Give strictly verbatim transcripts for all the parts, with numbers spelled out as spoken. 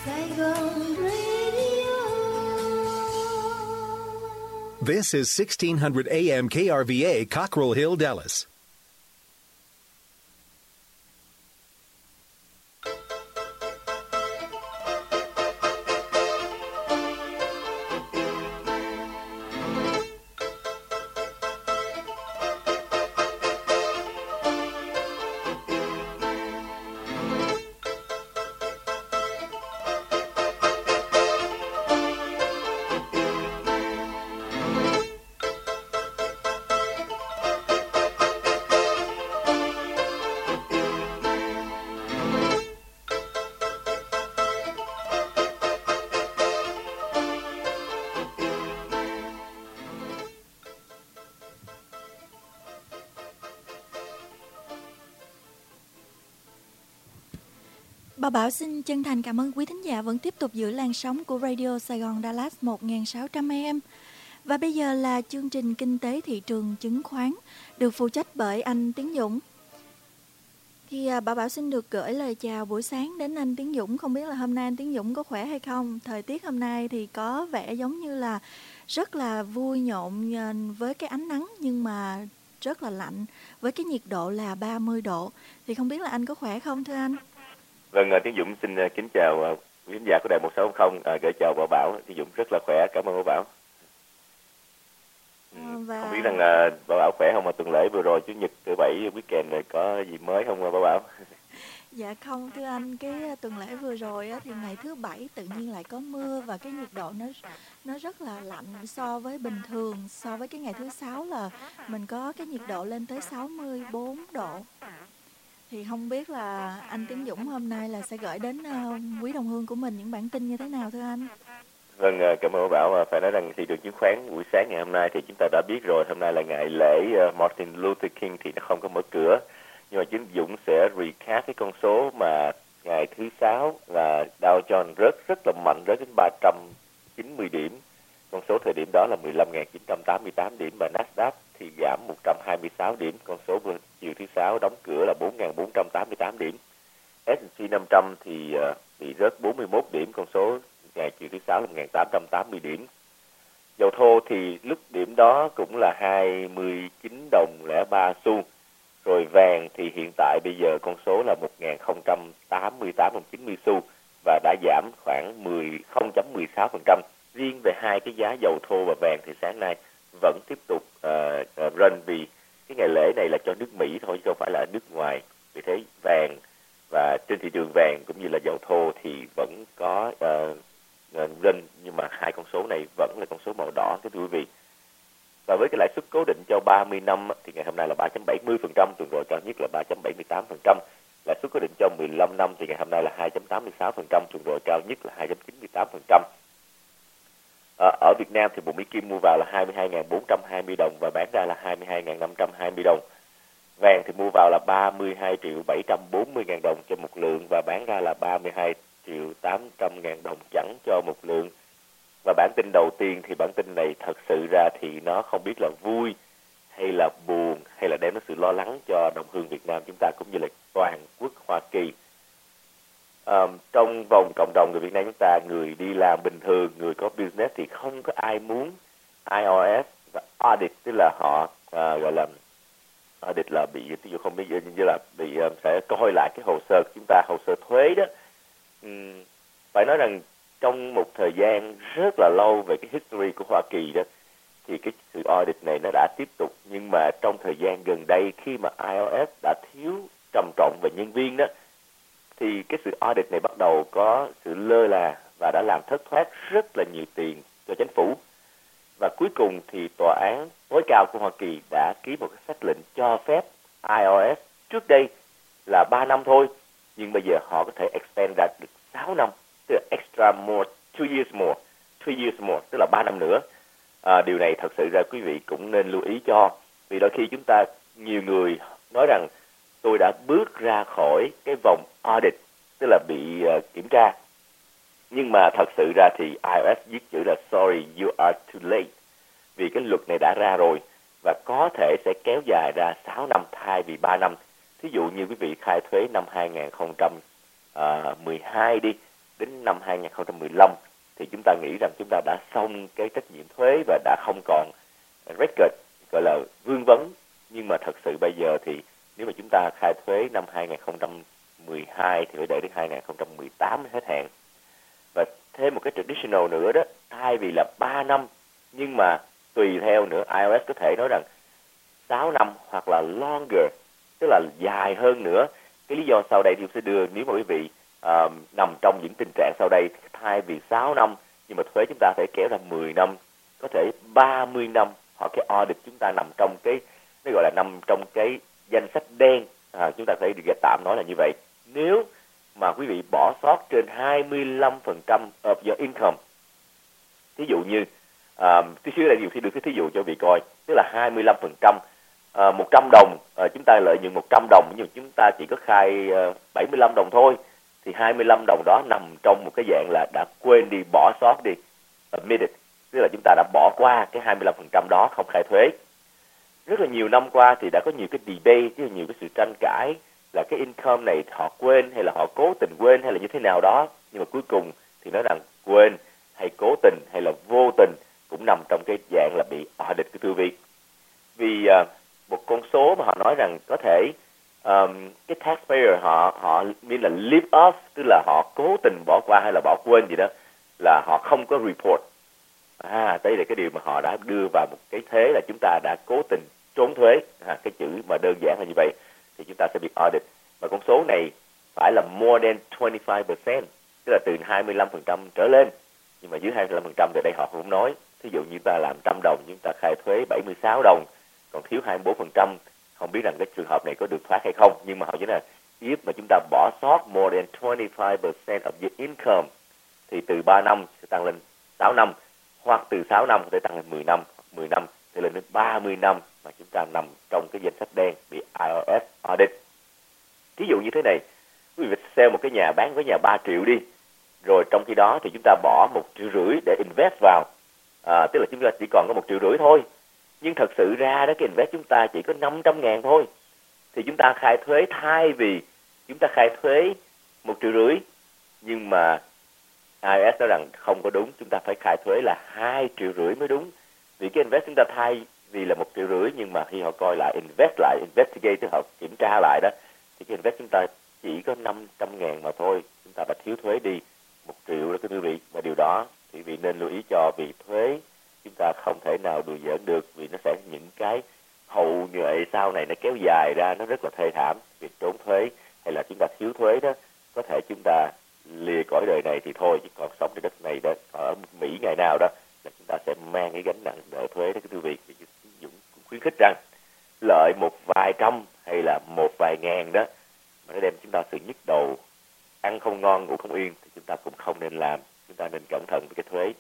Saigon Radio. This is sixteen hundred A M K R V A, Cockrell Hill, Dallas. Bà Bảo xin chân thành cảm ơn quý thính giả vẫn tiếp tục giữ làn sóng của Radio Sài Gòn Dallas một nghìn sáu trăm A M. Và bây giờ là chương trình Kinh tế thị trường chứng khoán được phụ trách bởi anh Tiến Dũng. Thì à, bà Bảo xin được gửi lời chào buổi sáng đến anh Tiến Dũng. Không biết là hôm nay anh Tiến Dũng có khỏe hay không? Thời tiết hôm nay thì có vẻ giống như là rất là vui nhộn với cái ánh nắng nhưng mà rất là lạnh với cái nhiệt độ là ba mươi độ. Thì không biết là anh có khỏe không thưa anh? Vâng, Tiến Dũng xin kính chào quý khán giả của đài một sáu không, à, gửi chào Bảo Bảo. Tiến Dũng rất là khỏe, cảm ơn Bảo Bảo. Ừ, và... Không biết rằng là Bảo Bảo khỏe không, mà tuần lễ vừa rồi Chủ nhật thứ bảy weekend này có gì mới không Bảo Bảo? Dạ không thưa anh, cái tuần lễ vừa rồi á, thì ngày thứ bảy tự nhiên lại có mưa và cái nhiệt độ nó nó rất là lạnh so với bình thường. So với cái ngày thứ sáu là mình có cái nhiệt độ lên tới sáu mươi tư độ. Thì không biết là anh Tiến Dũng hôm nay là sẽ gửi đến uh, quý đồng hương của mình những bản tin như thế nào thưa anh? Vâng, cảm ơn Bảo. Phải nói rằng thị trường chứng khoán buổi sáng ngày hôm nay thì chúng ta đã biết rồi, hôm nay là ngày lễ Martin Luther King thì nó không có mở cửa. Nhưng mà Tiến Dũng sẽ recap cái con số mà ngày thứ sáu là Dow Jones rớt rất là mạnh, rớt đến ba trăm chín mươi điểm. Con số thời điểm đó là mười lăm nghìn chín trăm tám mươi tám điểm, và Nasdaq thì giảm một trăm hai mươi sáu điểm. Con số chiều thứ sáu đóng cửa là bốn nghìn bốn trăm tám mươi tám điểm. ét and pê năm trăm thì uh, bị rớt bốn mươi mốt điểm, con số ngày chiều thứ sáu là một nghìn tám trăm tám mươi điểm. Dầu thô thì lúc điểm đó cũng là hai mươi chín đồng lẻ ba xu. Rồi vàng thì hiện tại bây giờ con số là một nghìn không trăm tám mươi tám đồng chín mươi xu và đã giảm khoảng không phẩy mười sáu phần trăm. Riêng về hai cái giá dầu thô và vàng thì sáng nay vẫn tiếp tục uh, uh, run, vì cái ngày lễ này là cho nước Mỹ thôi chứ không phải là nước ngoài. Vì thế vàng và trên thị trường vàng cũng như là dầu thô thì vẫn có uh, uh, run, nhưng mà hai con số này vẫn là con số màu đỏ thưa quý vị. Và với cái lãi suất cố định cho ba mươi năm thì ngày hôm nay là ba phẩy bảy mươi phần trăm, tuần rồi cao nhất là ba phẩy bảy mươi tám phần trăm. Lãi suất cố định cho mười lăm năm thì ngày hôm nay là hai phẩy tám mươi sáu phần trăm, tuần rồi cao nhất là hai phẩy chín mươi tám phần trăm. Ở Việt Nam thì bộ Mỹ Kim mua vào là hai mươi hai nghìn bốn trăm hai mươi đồng và bán ra là hai mươi hai nghìn năm trăm hai mươi đồng. Vàng thì mua vào là ba mươi hai triệu bảy trăm bốn mươi ngàn đồng cho một lượng và bán ra là ba mươi hai triệu tám trăm ngàn đồng chẵn cho một lượng. Và bản tin đầu tiên thì bản tin này thật sự ra thì nó không biết là vui hay là buồn hay là đem đến sự lo lắng cho đồng hương Việt Nam chúng ta cũng như là toàn quốc Hoa Kỳ. Um, trong vòng cộng đồng người Việt Nam chúng ta, người đi làm bình thường, người có business thì không có ai muốn I R S và audit, tức là họ uh, gọi là audit là bị, ví dụ không biết như là bị um, sẽ coi lại cái hồ sơ của chúng ta, hồ sơ thuế đó. Um, phải nói rằng trong một thời gian rất là lâu về cái history của Hoa Kỳ đó thì cái sự audit này nó đã tiếp tục, nhưng mà trong thời gian gần đây khi mà I R S đã thiếu trầm trọng về nhân viên đó thì cái sự audit này bắt đầu có sự lơ là và đã làm thất thoát rất là nhiều tiền cho chính phủ. Và cuối cùng thì tòa án tối cao của Hoa Kỳ đã ký một cái sắc lệnh cho phép I R S trước đây là ba năm thôi, nhưng bây giờ họ có thể extend ra được sáu năm, tức là extra more, two years more, three years more, tức là ba năm nữa. À, điều này thật sự ra quý vị cũng nên lưu ý cho, vì đôi khi chúng ta, nhiều người nói rằng tôi đã bước ra khỏi cái vòng audit, tức là bị uh, kiểm tra. Nhưng mà thật sự ra thì I R S viết chữ là sorry, you are too late. Vì cái luật này đã ra rồi và có thể sẽ kéo dài ra sáu năm thay vì ba năm. Thí dụ như quý vị khai thuế năm hai nghìn không trăm mười hai đi, đến năm hai không một lăm thì chúng ta nghĩ rằng chúng ta đã xong cái trách nhiệm thuế và đã không còn record gọi là vương vấn. Nhưng mà thật sự bây giờ thì nếu mà chúng ta khai thuế năm hai không một hai thì phải đợi đến hai không một tám mới hết hạn. Và thêm một cái traditional nữa đó, thay vì là ba năm nhưng mà tùy theo nữa, i rờ ét có thể nói rằng sáu năm hoặc là longer, tức là dài hơn nữa. Cái lý do sau đây thì tôi sẽ đưa, nếu mà quý vị uh, nằm trong những tình trạng sau đây, thay vì sáu năm nhưng mà thuế chúng ta phải kéo ra mười năm, có thể ba mươi năm, hoặc cái audit chúng ta nằm trong cái, nó gọi là nằm trong cái danh sách đen, à, chúng ta phải được tạm nói là như vậy. Nếu mà quý vị bỏ sót trên hai mươi lăm phần trăm of your income, thí dụ như uh, tí xíu đây điều thì được cái thí dụ cho vị coi, tức là hai mươi lăm phần trăm, uh, một trăm đồng, uh, chúng ta lợi nhuận một trăm đồng nhưng chúng ta chỉ có khai uh, bảy mươi lăm đồng thôi, thì hai mươi lăm đồng đó nằm trong một cái dạng là đã quên đi, bỏ sót đi, omitted, tức là chúng ta đã bỏ qua cái hai mươi lăm phần trăm đó, không khai thuế. Rất là nhiều năm qua thì đã có nhiều cái debate, rất là nhiều cái sự tranh cãi là cái income này họ quên hay là họ cố tình quên hay là như thế nào đó, nhưng mà cuối cùng thì nói rằng quên hay cố tình hay là vô tình cũng nằm trong cái dạng là bị audit của thưa vị. Vì uh, một con số mà họ nói rằng có thể um, cái taxpayer họ họ nên là leave off, tức là họ cố tình bỏ qua hay là bỏ quên gì đó, là họ không có report. À, đây là cái điều mà họ đã đưa vào một cái thế là chúng ta đã cố tình trốn thuế. À, cái chữ mà đơn giản là như vậy thì chúng ta sẽ bị audit. Và con số này phải là more than twenty-five percent, tức là từ hai mươi lăm phần trăm trở lên. Nhưng mà dưới hai mươi lăm phần trăm thì đây họ không nói. Thí dụ như ta làm một trăm đồng, chúng ta khai thuế bảy mươi sáu đồng, còn thiếu hai mươi bốn phần trăm. Không biết rằng cái trường hợp này có được thoát hay không. Nhưng mà họ nói là if mà chúng ta bỏ sót more than twenty-five percent of your income thì từ ba năm sẽ tăng lên sáu năm, hoặc từ sáu năm có thể tăng lên mười năm, mười năm thì lên đến ba mươi năm mà chúng ta nằm trong cái danh sách đen bị i rờ ét audit. Ví dụ như thế này, quý vị sell một cái nhà, bán với nhà ba triệu đi, rồi trong khi đó thì chúng ta bỏ một triệu rưỡi để invest vào, à, tức là chúng ta chỉ còn có một triệu rưỡi thôi, nhưng thật sự ra đó cái invest chúng ta chỉ có năm trăm ngàn thôi, thì chúng ta khai thuế, thay vì chúng ta khai thuế một triệu rưỡi, nhưng mà i rờ ét nói rằng không có đúng, chúng ta phải khai thuế là hai triệu rưỡi mới đúng. Vì cái invest chúng ta thay vì là một triệu rưỡi, nhưng mà khi họ coi lại, invest lại, investigate, tức họ kiểm tra lại đó, thì cái invest chúng ta chỉ có năm trăm ngàn mà thôi, chúng ta đã thiếu thuế đi một triệu đó quý vị. Và điều đó thì quý vị nên lưu ý cho, vì thuế chúng ta không thể nào đùa giỡn được, vì nó sẽ những cái hậu nhuệ sau này nó kéo dài ra, nó rất là thê thảm. Việc trốn thuế hay là chúng ta thiếu thuế đó, có thể chúng ta lìa cõi đời này thì thôi, chỉ còn sống trên đất này đó, ở Mỹ ngày nào đó là chúng ta sẽ mang cái gánh nặng nợ thuế đó quý vị. Dũng cũng khuyến khích rằng lợi một vài trăm hay là một vài ngàn đó mà nó đem chúng ta sự nhức đầu, ăn không ngon ngủ không yên, thì chúng ta cũng không nên làm. Chúng ta nên cẩn thận với cái thuế.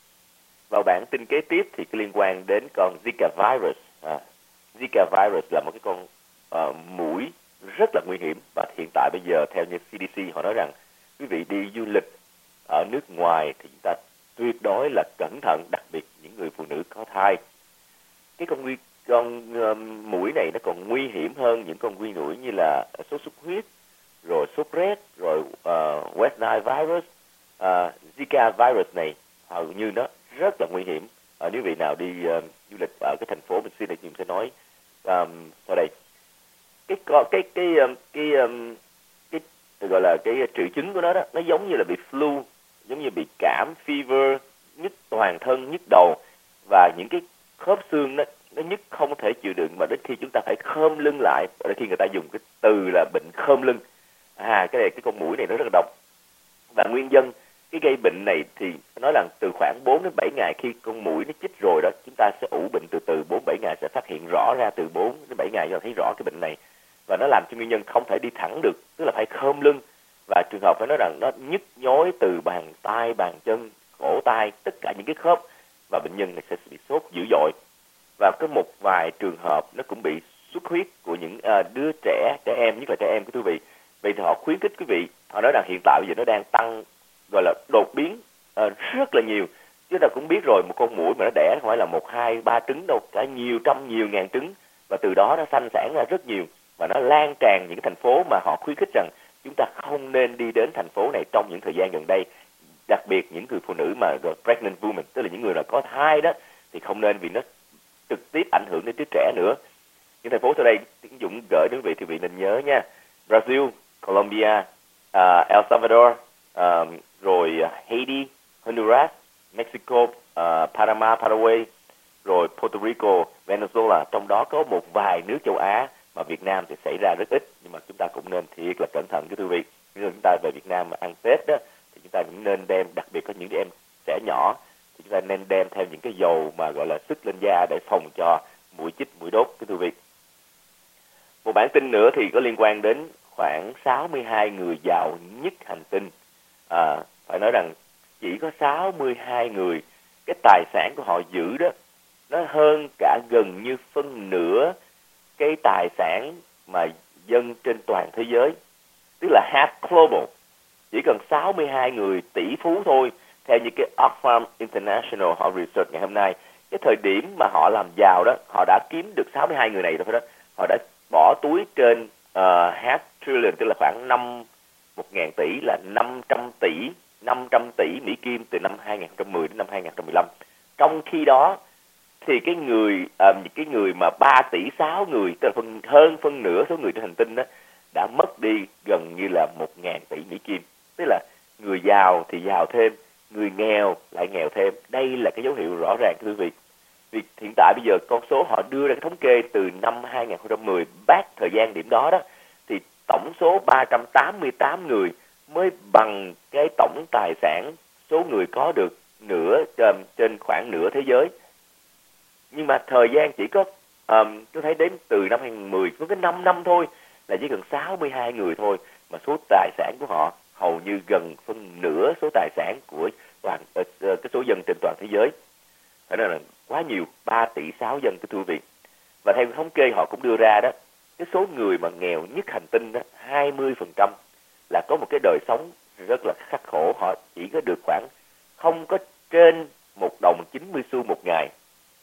Vào bản tin kế tiếp thì cái liên quan đến con Zika virus. À, Zika virus là một cái con uh, muỗi rất là nguy hiểm, và hiện tại bây giờ theo như xê đê xê họ nói rằng quý vị đi du lịch ở nước ngoài thì chúng ta tuyệt đối là cẩn thận, đặc biệt những người phụ nữ có thai. Cái con nguy con uh, muỗi này nó còn nguy hiểm hơn những con nguy muỗi như là sốt xuất huyết, rồi sốt rét, rồi uh, West Nile virus, uh, Zika virus này hầu như nó rất là nguy hiểm. Uh, nếu vị nào đi uh, du lịch ở cái thành phố mình xin, mình sẽ nói um, sau đây cái cái cái cái um, cái, um, cái gọi là cái triệu chứng của nó đó, nó giống như là bị flu, giống như bị cảm, fever, nhức toàn thân, nhức đầu, và những cái khớp xương nó nó nhức không thể chịu đựng, mà đến khi chúng ta phải khom lưng lại, đến khi người ta dùng cái từ là bệnh khom lưng. À, cái này cái con muỗi này nó rất là độc, và nguyên nhân cái gây bệnh này thì nói là từ khoảng bốn đến bảy ngày khi con muỗi nó chích rồi đó, chúng ta sẽ ủ bệnh từ từ, bốn bảy ngày sẽ phát hiện rõ ra, từ bốn đến bảy ngày cho thấy rõ cái bệnh này, và nó làm cho nguyên nhân không thể đi thẳng được, tức là phải khom lưng, và trường hợp phải nói rằng nó nhức nhối từ bàn tay, bàn chân, cổ tay, tất cả những cái khớp, và bệnh nhân này sẽ bị sốt dữ dội. Và có một vài trường hợp nó cũng bị xuất huyết của những uh, đứa trẻ, trẻ em, nhất là trẻ em của quý vị. Vậy thì họ khuyến khích quý vị, họ nói rằng hiện tại bây giờ nó đang tăng, gọi là đột biến uh, rất là nhiều. Chúng ta cũng biết rồi, một con muỗi mà nó đẻ không phải là một, hai, ba trứng đâu, cả nhiều trăm, nhiều ngàn trứng, và từ đó nó sanh sản ra rất nhiều, và nó lan tràn những cái thành phố mà họ khuyến khích rằng chúng ta không nên đi đến thành phố này trong những thời gian gần đây, đặc biệt những người phụ nữ mà gọi pregnant women, tức là những người là có thai đó, thì không nên vì nó trực tiếp ảnh hưởng đến đứa trẻ nữa. Những thành phố sau đây Tiến Dũng gửi đến quý vị thì quý vị nên nhớ nha: Brazil, Colombia, uh, El Salvador, uh, rồi Haiti, Honduras, Mexico, uh, Panama, Paraguay, rồi Puerto Rico, Venezuela. Trong đó có một vài nước châu Á mà Việt Nam thì xảy ra rất ít, nhưng mà chúng ta cũng nên thiệt là cẩn thận, thưa quý vị. Nếu chúng ta về Việt Nam mà ăn Tết đó, thì chúng ta cũng nên đem, đặc biệt có những đứa em trẻ nhỏ, thì chúng ta nên đem theo những cái dầu mà gọi là sức lên da để phòng cho mũi chích, mũi đốt, thưa quý vị. Một bản tin nữa thì có liên quan đến khoảng sáu mươi hai người giàu nhất hành tinh. À, phải nói rằng chỉ có sáu mươi hai người, cái tài sản của họ giữ đó, nó hơn cả gần như phân nửa cái tài sản mà dân trên toàn thế giới, tức là half global. Chỉ cần sáu mươi hai người tỷ phú thôi, theo như cái Oxfam International họ research ngày hôm nay. Cái thời điểm mà họ làm giàu đó, họ đã kiếm được sáu mươi hai người này rồi đó, họ đã bỏ túi trên uh, half trillion, tức là khoảng năm một ngàn tỷ, là năm trăm tỷ, năm trăm tỷ Mỹ Kim từ năm hai nghìn không trăm mười đến năm hai nghìn không trăm mười lăm. Trong khi đó thì cái người uh, cái người mà ba tỷ sáu người, tức là phần, hơn phân nửa số người trên hành tinh đó, đã mất đi gần như là một ngàn tỷ Mỹ Kim. Tức là người giàu thì giàu thêm, người nghèo lại nghèo thêm. Đây là cái dấu hiệu rõ ràng, thưa quý vị. Vì hiện tại bây giờ con số họ đưa ra cái thống kê từ năm hai nghìn không trăm mười, back thời gian điểm đó đó, thì tổng số ba trăm tám mươi tám người mới bằng cái tổng tài sản số người có được nửa trên khoảng nửa thế giới. Nhưng mà thời gian chỉ có um, tôi thấy đến từ năm hai nghìn không trăm mười, có cái năm năm thôi, là chỉ cần sáu mươi hai người thôi mà số tài sản của họ hầu như gần phân nửa số tài sản của toàn uh, cái số dân trên toàn thế giới. Phải nói là quá nhiều, ba tỷ sáu dân, cái thưa quý vị. Và theo thống kê họ cũng đưa ra đó, cái số người mà nghèo nhất hành tinh đó, hai mươi phần trăm là có một cái đời sống rất là khắc khổ. Họ chỉ có được khoảng không có trên một đồng chín mươi xu một ngày,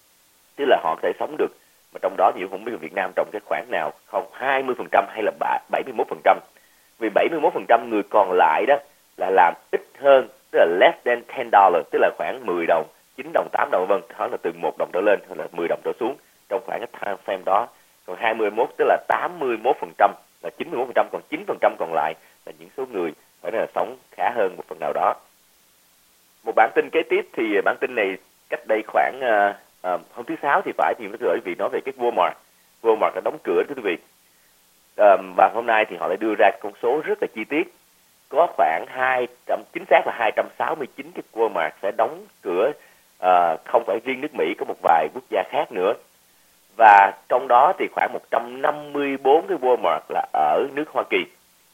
tức là họ có thể sống được. Mà trong đó thì không biết Việt Nam trong cái khoản nào, không hai mươi phần trăm hay là bảy mươi mốt phần trăm. Vì bảy mươi mốt phần trăm người còn lại đó là làm ít hơn, tức là less than ten dollars, tức là khoảng mười đồng, chín đồng, tám đồng, vân, đó là từ một đồng trở lên hay là mười đồng trở xuống trong khoảng cái time frame đó. Còn hai mươi mốt tức là tám mươi mốt phần trăm, là chín mươi mốt phần trăm, còn chín phần trăm còn lại là những số người phải nói là sống khá hơn một phần nào đó. Một bản tin kế tiếp thì bản tin này cách đây khoảng uh, uh, hôm thứ Sáu thì phải, thì nó gửi vì nói về cái Walmart. Walmart đã đóng cửa, thưa quý vị. Uh, và hôm nay thì họ lại đưa ra con số rất là chi tiết. Có khoảng hai trăm, chính xác là hai trăm sáu mươi chín cái Walmart sẽ đóng cửa, uh, không phải riêng nước Mỹ, có một vài quốc gia khác nữa. Và trong đó thì khoảng một trăm năm mươi bốn cái Walmart là ở nước Hoa Kỳ.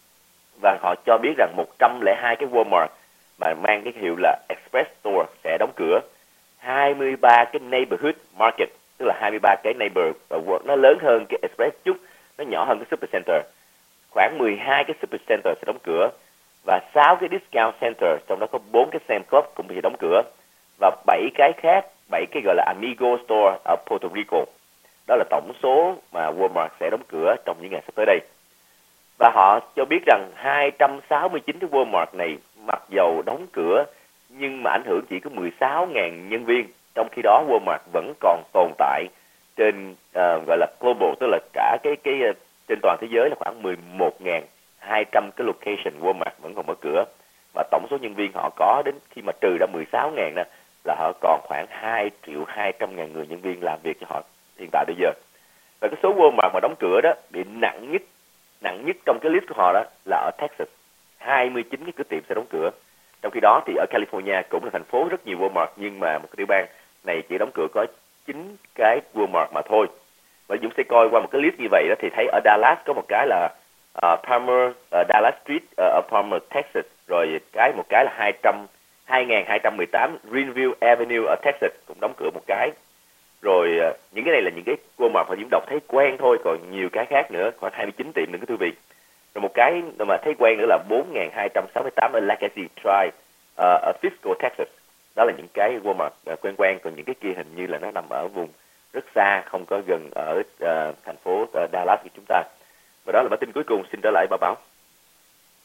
Và họ cho biết rằng một trăm lẻ hai cái Walmart mà mang cái hiệu là Express Store sẽ đóng cửa. hai mươi ba cái Neighborhood Market, tức là hai mươi ba cái neighbor, nó lớn hơn cái Express chút, nó nhỏ hơn cái Supercenter. Khoảng mười hai cái Supercenter sẽ đóng cửa. Và sáu cái Discount Center, trong đó có bốn cái Sam's Club cũng bị đóng cửa. Và bảy cái khác, bảy cái gọi là Amigo Store ở Puerto Rico. Đó là tổng số mà Walmart sẽ đóng cửa trong những ngày sắp tới đây. Và họ cho biết rằng hai trăm sáu mươi chín cái Walmart này mặc dầu đóng cửa nhưng mà ảnh hưởng chỉ có mười sáu nghìn nhân viên. Trong khi đó Walmart vẫn còn tồn tại trên uh, gọi là global, tức là cả cái cái uh, trên toàn thế giới là khoảng mười một nghìn hai trăm cái location Walmart vẫn còn mở cửa. Và tổng số nhân viên họ có đến khi mà trừ ra mười sáu nghìn đó, là họ còn khoảng hai triệu hai trăm ngàn người nhân viên làm việc cho họ hiện tại bây giờ. Và cái số Walmart mà đóng cửa đó bị nặng nhất nặng nhất trong cái list của họ đó là ở Texas, hai mươi chín cái cửa tiệm sẽ đóng cửa. Trong khi đó thì ở California cũng là thành phố rất nhiều Walmart, nhưng mà một cái tiểu bang này chỉ đóng cửa có chín cái Walmart mà thôi. Và Dũng sẽ coi qua một cái list như vậy đó, thì thấy ở Dallas có một cái là uh, Palmer, uh, Dallas Street uh, ở Palmer, Texas, rồi cái một cái là hai trăm, hai nghìn hai trăm mười tám Greenview Avenue ở Texas cũng đóng cửa một cái. Rồi uh, những cái này là những cái Walmart mà Dũng đọc thấy quen thôi, còn nhiều cái khác nữa, khoảng hai mươi chín tiệm nữa, thưa quý vị. Rồi một cái mà thấy quen nữa là bốn nghìn hai trăm sáu mươi tám ở Legacy Drive uh, ở Frisco, Texas. Đó là những cái Walmart uh, quen quen, còn những cái kia hình như là nó nằm ở vùng rất xa, không có gần ở uh, thành phố uh, Dallas của chúng ta. Và đó là bản tin cuối cùng. Xin trở lại Bảo Bảo.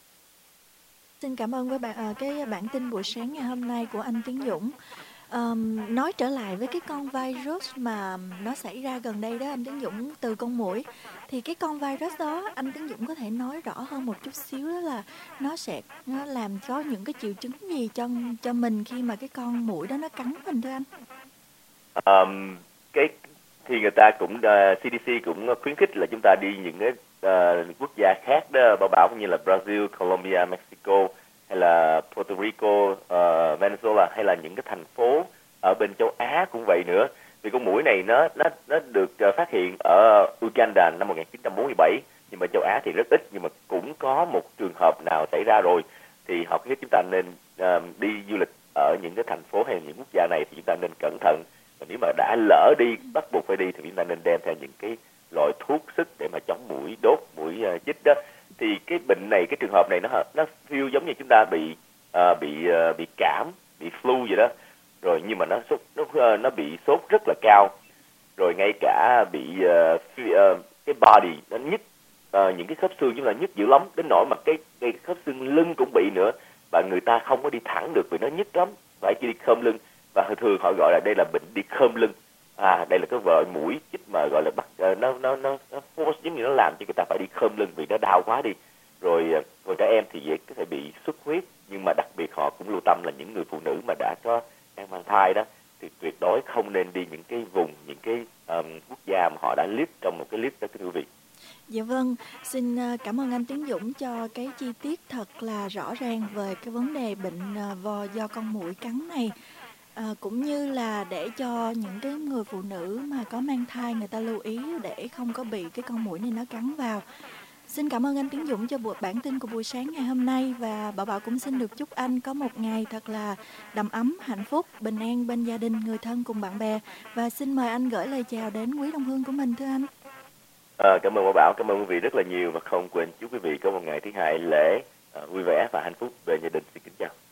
Xin cảm ơn với bạn ờ, cái bản tin buổi sáng ngày hôm nay của anh Tiến Dũng. Ờm, nói trở lại với cái con virus mà nó xảy ra gần đây đó anh Tiến Dũng, từ con muỗi, thì cái con virus đó anh Tiến Dũng có thể nói rõ hơn một chút xíu, đó là nó sẽ nó làm có những cái triệu chứng gì cho cho mình khi mà cái con muỗi đó nó cắn mình thưa anh? Um, cái thì người ta cũng uh, xê đê xê cũng khuyến khích là chúng ta đi những cái uh, quốc gia khác đó, bảo bảo như là Brazil, Colombia, Mexico hay là Puerto Rico, uh, Venezuela hay là những cái thành phố ở bên châu Á cũng vậy nữa. Vì con muỗi này nó nó nó được uh, phát hiện ở Uganda năm một nghìn chín trăm bốn mươi bảy, nhưng mà châu Á thì rất ít, nhưng mà cũng có một trường hợp nào xảy ra rồi. Thì họ khuyến khích chúng ta nên uh, đi du lịch ở những cái thành phố hay những quốc gia này thì chúng ta nên cẩn thận. Và nếu mà đã lỡ đi, bắt buộc phải đi thì chúng ta nên đem theo những cái loại thuốc sức để mà chống muỗi đốt, muỗi uh, chích đó. Thì cái bệnh này, cái trường hợp này nó nó feel giống như chúng ta bị uh, bị uh, bị cảm, bị flu vậy đó. Rồi nhưng mà nó sốt nó uh, nó bị sốt rất là cao. Rồi ngay cả bị uh, uh, cái body nó nhức, uh, những cái khớp xương chúng ta nhức dữ lắm, đến nỗi mà cái cái khớp xương lưng cũng bị nữa. Và người ta không có đi thẳng được vì nó nhức lắm, phải chỉ đi khom lưng. Và thường họ gọi là đây là bệnh đi khom lưng. À, đây là cái vợ mũi chích mà gọi là bắt uh, nó nó nó nó force, giống như nó làm cho người ta phải đi khom lưng vì nó đau quá đi. Rồi uh, rồi trẻ em thì dễ có thể bị xuất huyết, nhưng mà đặc biệt họ cũng lưu tâm là những người phụ nữ mà đã có đang mang thai đó thì tuyệt đối không nên đi những cái vùng, những cái um, quốc gia mà họ đã list trong một cái list đó, cái quý vị. Dạ vâng, xin cảm ơn anh Tiến Dũng cho cái chi tiết thật là rõ ràng về cái vấn đề bệnh vò do con muỗi cắn này. À, cũng như là để cho những cái người phụ nữ mà có mang thai người ta lưu ý để không có bị cái con muỗi này nó cắn vào. Xin cảm ơn anh Tiến Dũng cho buổi bản tin của buổi sáng ngày hôm nay, và Bảo Bảo cũng xin được chúc anh có một ngày thật là đầm ấm, hạnh phúc, bình an bên gia đình, người thân cùng bạn bè. Và xin mời anh gửi lời chào đến quý đồng hương của mình thưa anh. À, cảm ơn Bảo Bảo, cảm ơn quý vị rất là nhiều, và không quên chúc quý vị có một ngày thứ hai lễ uh, vui vẻ và hạnh phúc bên gia đình. Xin kính chào.